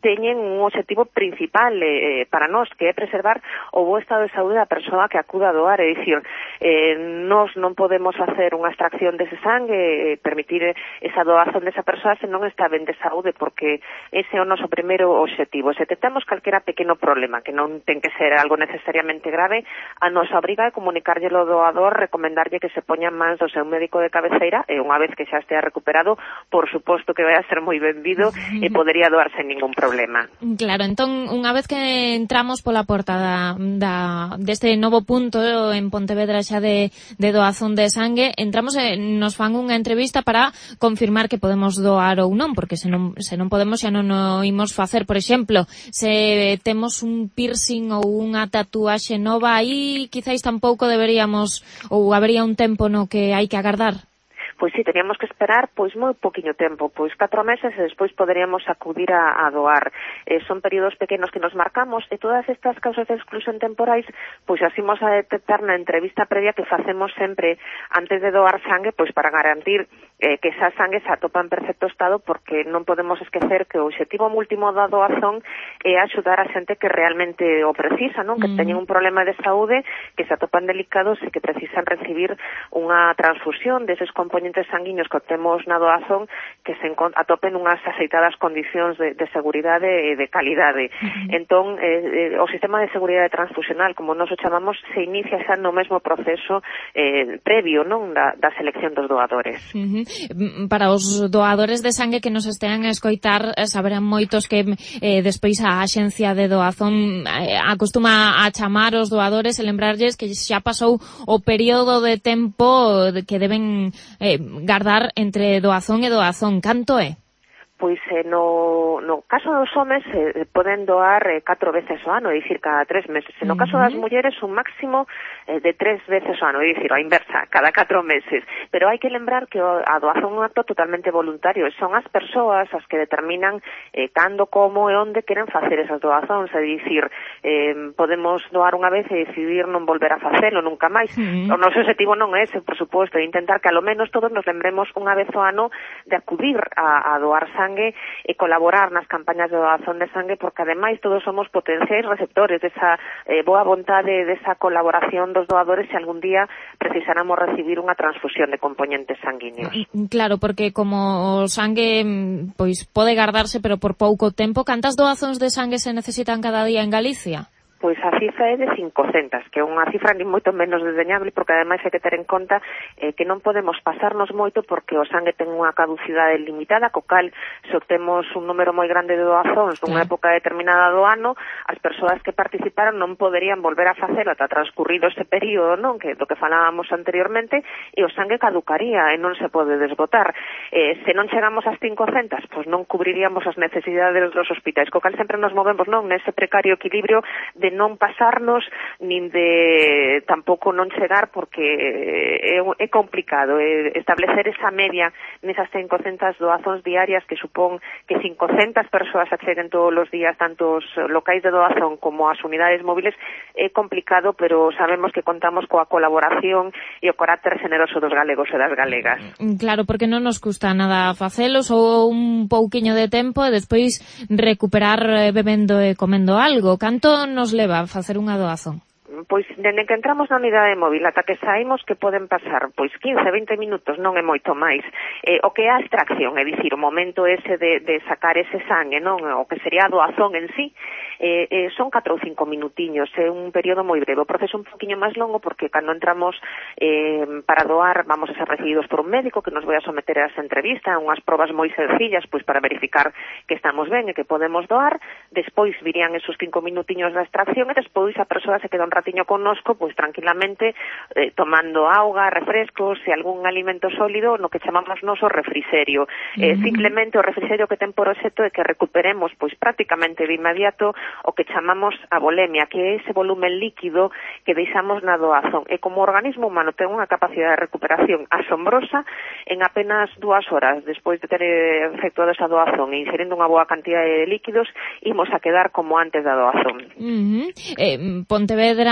teñen un objetivo principal eh, para nós, que é preservar o bo estado de saúde da persoa que acuda a doar, é dicir, eh, nós non podemos facer unha extracción dese sangue, eh, permitir esa doazón desa persoa se non está ben de saúde, porque ese é o noso primeiro objetivo. Se detectamos calquera pequeno problema, que non ten que ser algo necesariamente grave, a nosa obriga é comunicarlle ao doador, recomendarlle que se poña en mans do seu médico de cabeceira, e unha vez que xa estea recuperado, por suposto que vai a ser moi benvido e podería doar sen ningún problema. Claro, entón, unha vez que entramos pola porta da, da, deste novo punto en Pontevedra xa de, de doazón de sangue, entramos e nos fan unha entrevista para confirmar que podemos doar ou non, porque se non, se non podemos xa non o imos facer. Por exemplo, se temos un piercing ou unha tatuaxe nova, aí quizáis tampouco deberíamos, ou habería un tempo no que hai que agardar. Pois sí, teníamos que esperar pois moi poquinho tempo, pois catro meses e despois poderíamos acudir a, a doar. Eh, son períodos pequenos que nos marcamos e todas estas causas de exclusión temporais pois así vamos a detectar na entrevista previa que facemos sempre antes de doar sangue, pois para garantir eh, que esa sangue se atopa en perfecto estado, porque non podemos esquecer que o objetivo último da doazón é axudar a xente que realmente o precisa, non? Que mm. teñen un problema de saúde, que se atopan delicados e que precisan recibir unha transfusión deses componentes sanguíneos que temos na doazón, que se atopen unhas aceitadas condicións de, de seguridade e de calidade. Uh-huh. Entón, eh, o sistema de seguridade transfusional, como nos o chamamos, se inicia xa no mesmo proceso eh, previo, non, da, da selección dos doadores. Uh-huh. Para os doadores de sangue que nos estean a escoitar, saberán moitos que eh, despois a axencia de doazón eh, acostuma a chamar os doadores e lembrarlles que xa pasou o período de tempo que deben eh, guardar entre doazón e doazón. Canto é? Pois eh, no, no caso dos homes eh, poden doar eh, catro veces ao ano, é dicir, cada tres meses. E no caso das mulleres un máximo eh, de tres veces ao ano, é dicir, a inversa, cada catro meses. Pero hai que lembrar que a doazón é un acto totalmente voluntario, e son as persoas as que determinan eh, cando, como e onde queren facer esas doazóns, é dicir, eh, podemos doar unha vez e decidir non volver a facelo nunca máis. Uh-huh. O noso objetivo non é ese, por suposto, é intentar que a lo menos todos nos lembremos unha vez ao ano de acudir a, a doar sangue e colaborar nas campañas de doazón de sangue, porque ademais todos somos potenciais receptores desa eh, boa vontade, desa colaboración dos doadores se algún día precisáramos recibir unha transfusión de componentes sanguíneos. Claro, porque como o sangue pois pode gardarse pero por pouco tempo, cantas doazóns de sangue se necesitan cada día en Galicia? Pois a cifra é de cincocentas, que é unha cifra ni moito menos desdeñable, porque ademais hai que ter en conta eh, que non podemos pasarnos moito porque o sangue ten unha caducidade limitada, co cal se obtemos un número moi grande de doazóns dunha época determinada do ano, as persoas que participaron non poderían volver a facelo ata transcurrido ese período, non, que do que falábamos anteriormente, e o sangue caducaría e non se pode desbotar. Eh, se non chegamos ás cincocentas, pois non cubriríamos as necesidades dos hospitais, co cal sempre nos movemos, non, nese precario equilibrio de non pasarnos nin de tampouco non chegar, porque é, é complicado é establecer esa media nesas cincocentas doazóns diarias que supón que cincocentas persoas acceden todos os días, tanto os locais de doazón como as unidades móviles. É complicado, pero sabemos que contamos coa colaboración e o carácter generoso dos galegos e das galegas. Claro, porque non nos custa nada facelos ou un pouquiño de tempo e despois recuperar bebendo e comendo algo. Canto nos leva a facer unha doazón? Pois, dende que entramos na unidade móvil ata que saímos, que poden pasar pois quince, veinte minutos, non é moito máis. Eh, o que é a extracción, é dicir, o momento ese de, de sacar ese sangue, non, o que sería a doazón en sí, eh, eh, son catro ou cinco minutiños, é un período moi breve. O proceso un poquinho máis longo porque cando entramos eh, para doar vamos a ser recibidos por un médico que nos vai a someter a esa entrevista, unhas probas moi sencillas pois para verificar que estamos ben e que podemos doar. Despois virían esos cinco minutiños da extracción e despois a persoa se queda un ratiño connosco, pois tranquilamente eh, tomando auga, refrescos e algún alimento sólido no que chamamos noso refrigerio. Uh-huh. Eh, simplemente o refrigerio que ten por obxecto é que recuperemos pois prácticamente de inmediato o que chamamos a volemia, que é ese volumen líquido que deixamos na doazón. E como o organismo humano ten unha capacidade de recuperación asombrosa, en apenas dúas horas despois de ter efectuado esa doazón e ingerindo unha boa cantidad de líquidos, imos a quedar como antes da doazón. Uh-huh. eh, Pontevedra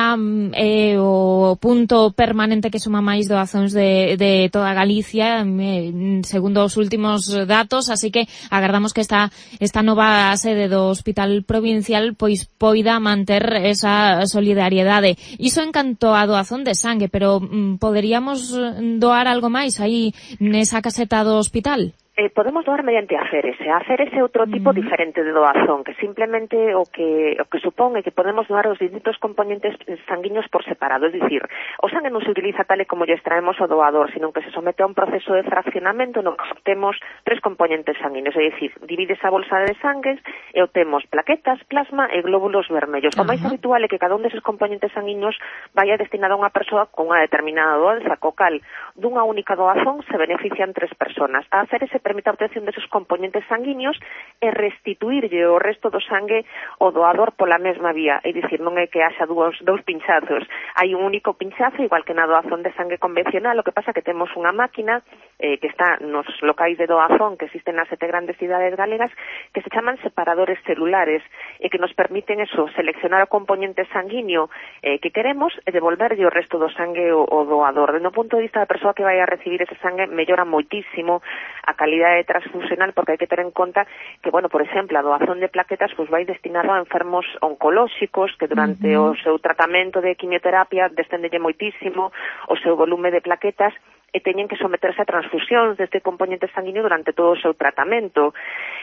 Pontevedra é eh, o punto permanente que suma máis doazóns de, de toda Galicia, eh, segundo os últimos datos, así que agardamos que esta, esta nova sede do Hospital Provincial pois poida manter esa solidariedade. Iso en canto a doazón de sangue, pero mm, poderíamos doar algo máis aí nesa caseta do hospital? Eh, podemos doar mediante a Aférese. A Aférese é outro tipo uh-huh. diferente de doazón, que simplemente o que o que supón é que podemos doar os distintos componentes sanguíneos por separado, é dicir, o sangue non se utiliza tal e como lle extraemos o doador, sino que se somete a un proceso de fraccionamento no que obtemos tres componentes sanguíneos, é dicir, divide esa bolsa de sangues e obtemos plaquetas, plasma e glóbulos vermellos. Uh-huh. O máis habitual é que cada un deses componentes sanguíneos vaya destinado a unha persoa con unha determinada doenza, co cal dunha única doazón se benefician tres personas. A Aférese permite a obtención deses componentes sanguíneos e restituirlle o resto do sangue ao doador pola mesma vía, é dicir, non é que haxa dous, dous pinchazos, hai un único pinchazo, igual que na doazón de sangue convencional. O que pasa que temos unha máquina eh, que está nos locais de doazón que existen nas sete grandes cidades galegas, que se chaman separadores celulares e que nos permiten eso, seleccionar o componente sanguíneo eh, que queremos e devolverlle o resto do sangue ao, ao doador. Desde o punto de vista da persoa que vai a recibir ese sangue, mellora moitísimo a calidade transfusional, porque hai que ter en conta que, bueno, por exemplo, a doazón de plaquetas pois vai destinado a enfermos oncolóxicos que durante uh-huh. o seu tratamento de quimioterapia descendelle moitísimo o seu volume de plaquetas e teñen que someterse a transfusións deste componente sanguíneo durante todo o seu tratamento.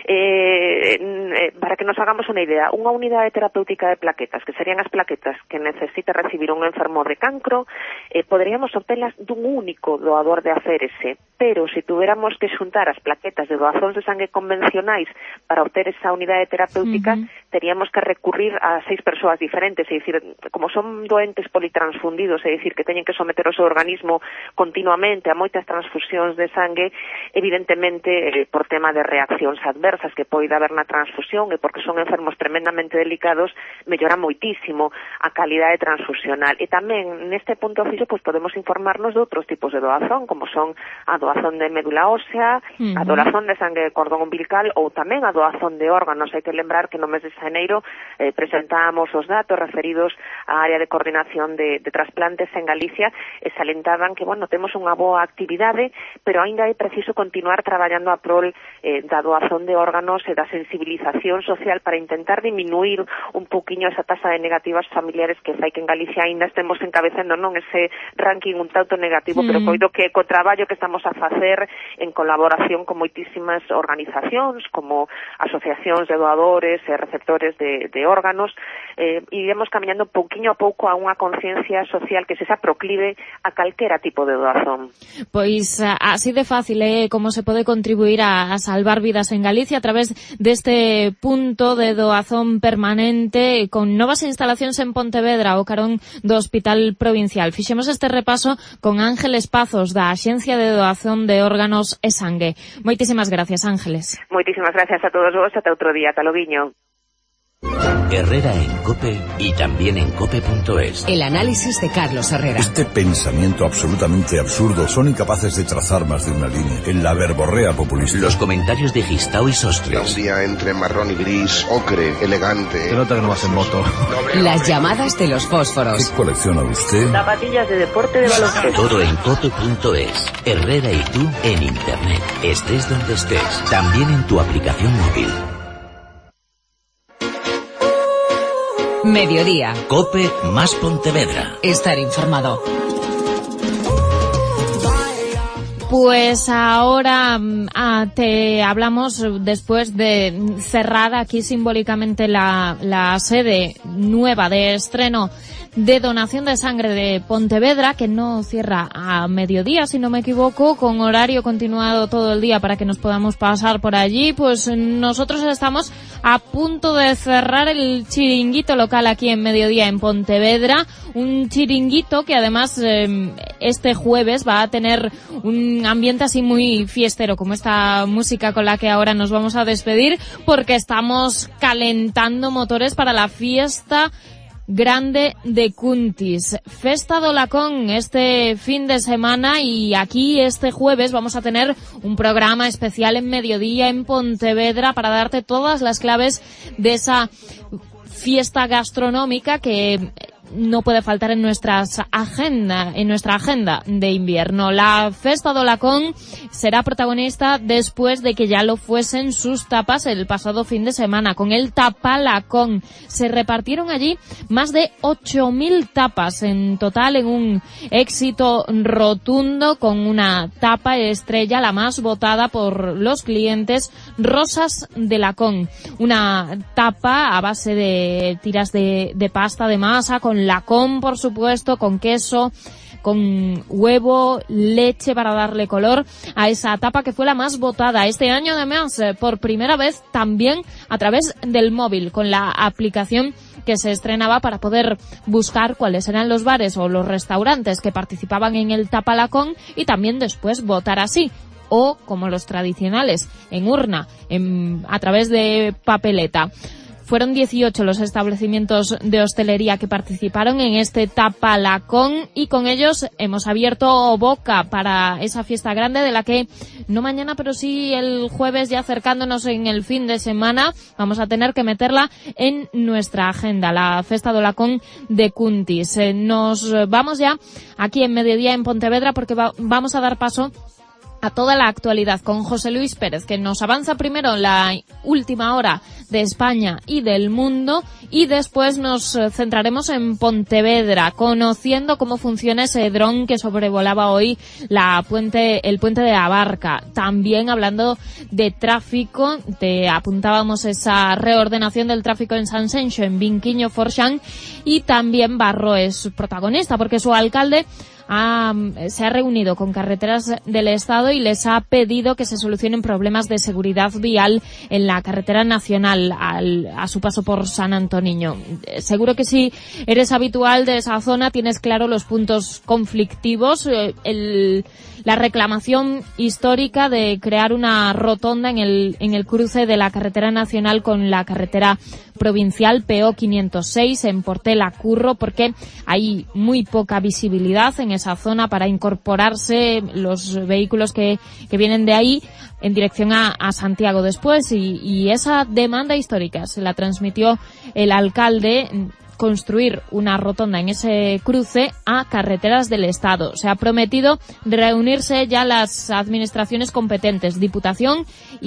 Eh, eh, para que nos hagamos unha idea, unha unidade terapéutica de plaquetas, que serían as plaquetas que necesita recibir un enfermo de cancro, eh, poderíamos obtelas dun único doador de Aférese, pero se tuviéramos que xuntar as plaquetas de doazóns de sangue convencionais para obter esa unidade terapéutica, uh-huh. teríamos que recurrir a seis persoas diferentes, é dicir, como son doentes politransfundidos, é dicir, que teñen que someter o seu organismo continuamente a moitas transfusións de sangue, evidentemente eh, por tema de reaccións adversas que poida haber na transfusión e porque son enfermos tremendamente delicados, mellora moitísimo a calidade transfusional. E tamén neste punto fixo pues, podemos informarnos de outros tipos de doazón, como son a doazón de médula ósea, uh-huh. a doazón de sangue de cordón umbilical ou tamén a doazón de órganos. Hai que lembrar que no mes de xaneiro eh, presentábamos os datos referidos á área de coordinación de, de trasplantes en Galicia e salentaban que, bueno, temos unha boa actividade, pero ainda é preciso continuar traballando a prol eh, da doazón de órganos e da sensibilización social para intentar diminuir un pouquiño esa tasa de negativas familiares que fai que en Galicia ainda estemos encabezando non ese ranking un tanto negativo, mm. pero coido que co traballo que estamos a facer en colaboración con moitísimas organizacións como asociacións de doadores e receptores de, de órganos, eh, iremos camiñando pouquiño a pouco a unha conciencia social que se xa proclive a calquera tipo de doazón. Pois así de fácil é eh, como se pode contribuir a, a salvar vidas en Galicia a través deste punto de doazón permanente con novas instalacións en Pontevedra o carón do Hospital Provincial. Fixemos este repaso con Ángeles Pazos da Axencia de Doazón de Órganos e Sangue. Moitísimas gracias, Ángeles. Moitísimas gracias a todos vos, ata outro día, ata loguiño. Herrera en COPE y también en cope punto es. El análisis de Carlos Herrera. Este pensamiento absolutamente absurdo son incapaces de trazar más de una línea. En la verborrea populista. Los comentarios de Gistao y Sostrio. Un día entre marrón y gris, ocre, elegante. Se nota que no vas en moto. Las llamadas de los fósforos. ¿Qué colecciona usted? Zapatillas de deporte de baloncesto. Todo en cope punto es. Herrera y tú en Internet. Estés donde estés. También en tu aplicación móvil. Mediodía. COPE más Pontevedra. Estar informado. Pues ahora ah, te hablamos después de cerrar aquí simbólicamente la, la sede nueva de estreno de donación de sangre de Pontevedra, que no cierra a mediodía, si no me equivoco, con horario continuado todo el día para que nos podamos pasar por allí. Pues nosotros estamos a punto de cerrar el chiringuito local aquí en Mediodía en Pontevedra, un chiringuito que además eh, este jueves va a tener un ambiente así muy fiestero, como esta música con la que ahora nos vamos a despedir, porque estamos calentando motores para la fiesta grande de Cuntis. Festa do Lacón este fin de semana, y aquí este jueves vamos a tener un programa especial en Mediodía en Pontevedra para darte todas las claves de esa fiesta gastronómica que no puede faltar en nuestras agenda, en nuestra agenda de invierno. La Festa do Lacón será protagonista después de que ya lo fuesen sus tapas el pasado fin de semana, con el Tapalacón. Se repartieron allí más de ocho mil tapas en total, en un éxito rotundo, con una tapa estrella, la más votada por los clientes, Rosas de Lacón. Una tapa a base de tiras de, de pasta de masa, con lacón, por supuesto, con queso, con huevo, leche para darle color a esa tapa que fue la más votada este año, además, por primera vez también a través del móvil, con la aplicación que se estrenaba para poder buscar cuáles eran los bares o los restaurantes que participaban en el Tapalacón y también después votar así. O, como los tradicionales, en urna, en, a través de papeleta. Fueron dieciocho los establecimientos de hostelería que participaron en este Tapalacón y con ellos hemos abierto boca para esa fiesta grande de la que no mañana, pero sí el jueves, ya acercándonos en el fin de semana, vamos a tener que meterla en nuestra agenda, la Festa do Lacón de Cuntis. Eh, nos vamos ya aquí en Mediodía en Pontevedra porque va, vamos a dar paso a toda la actualidad con José Luis Pérez, que nos avanza primero la última hora de España y del mundo, y después nos centraremos en Pontevedra, conociendo cómo funciona ese dron que sobrevolaba hoy la puente, el puente de Abarca. También hablando de tráfico, te apuntábamos esa reordenación del tráfico en Sanxenxo, en Vinquiño Forxán, y también Barro es protagonista, porque su alcalde Ha, se ha reunido con Carreteras del Estado y les ha pedido que se solucionen problemas de seguridad vial en la carretera nacional al, a su paso por San Antoniño. Seguro que si eres habitual de esa zona tienes claro los puntos conflictivos, eh, el, la reclamación histórica de crear una rotonda en el, en el cruce de la carretera nacional con la carretera provincial P O quinientos seis en Portela Curro, porque hay muy poca visibilidad en esa zona para incorporarse los vehículos que, que vienen de ahí en dirección a, a Santiago después, y, y esa demanda histórica se la transmitió el alcalde, construir una rotonda en ese cruce a Carreteras del Estado. Se ha prometido reunirse ya las administraciones competentes, Diputación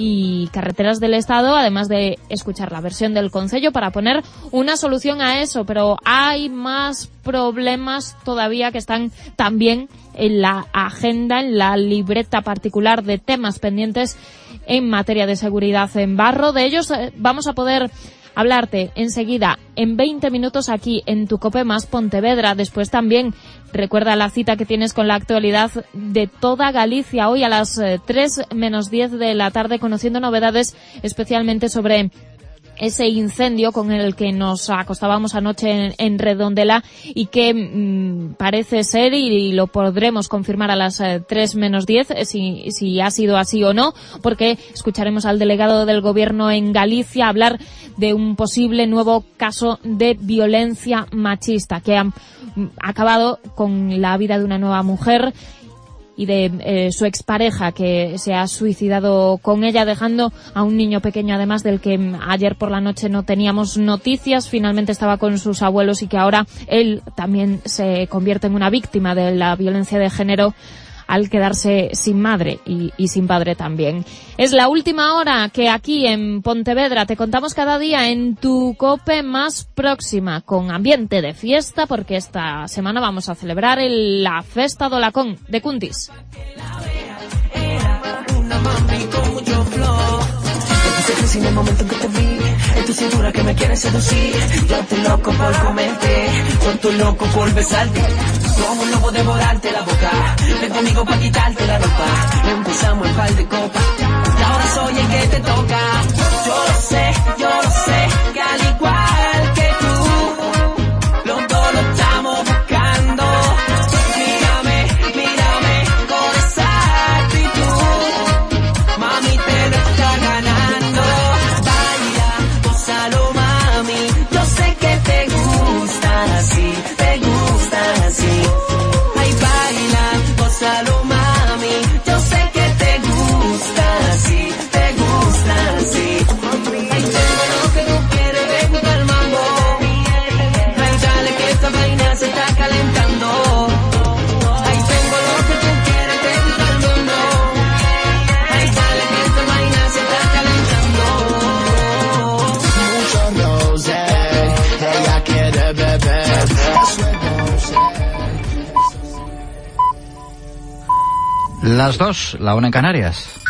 y Carreteras del Estado, además de escuchar la versión del Concello para poner una solución a eso, pero hay más problemas todavía que están también en la agenda, en la libreta particular de temas pendientes en materia de seguridad en Barro. De ellos eh, vamos a poder hablarte enseguida, en veinte minutos, aquí en tu Cope Más Pontevedra. Después también recuerda la cita que tienes con la actualidad de toda Galicia hoy a las eh, tres menos diez de la tarde, conociendo novedades especialmente sobre ese incendio con el que nos acostábamos anoche en, en Redondela y que mmm, parece ser, y, y lo podremos confirmar a las eh, tres menos diez, eh, si, si ha sido así o no, porque escucharemos al delegado del Gobierno en Galicia hablar de un posible nuevo caso de violencia machista que ha mm, acabado con la vida de una nueva mujer y de eh, su expareja, que se ha suicidado con ella, dejando a un niño pequeño, además, del que ayer por la noche no teníamos noticias. Finalmente estaba con sus abuelos y que ahora él también se convierte en una víctima de la violencia de género al quedarse sin madre y, y sin padre también. Es la última hora que aquí en Pontevedra te contamos cada día en tu Cope Más Próxima, con ambiente de fiesta, porque esta semana vamos a celebrar el, la Festa do Lacón de Cuntis. En el momento que te vi, en tu cintura que me quieres seducir, yo te loco por comerte, yo estoy loco por besarte, como un lobo devorarte la boca, ven conmigo pa' quitarte la ropa, empezamos el par de copas, y ahora soy el que te toca, yo lo sé, yo lo sé, que al igual que tú, los dos lo estamos buscando, mírame, mírame, con esa actitud, mami te lo está ganando. Mami, yo sé que te gusta así, te gusta así. Las dos, la una en Canarias.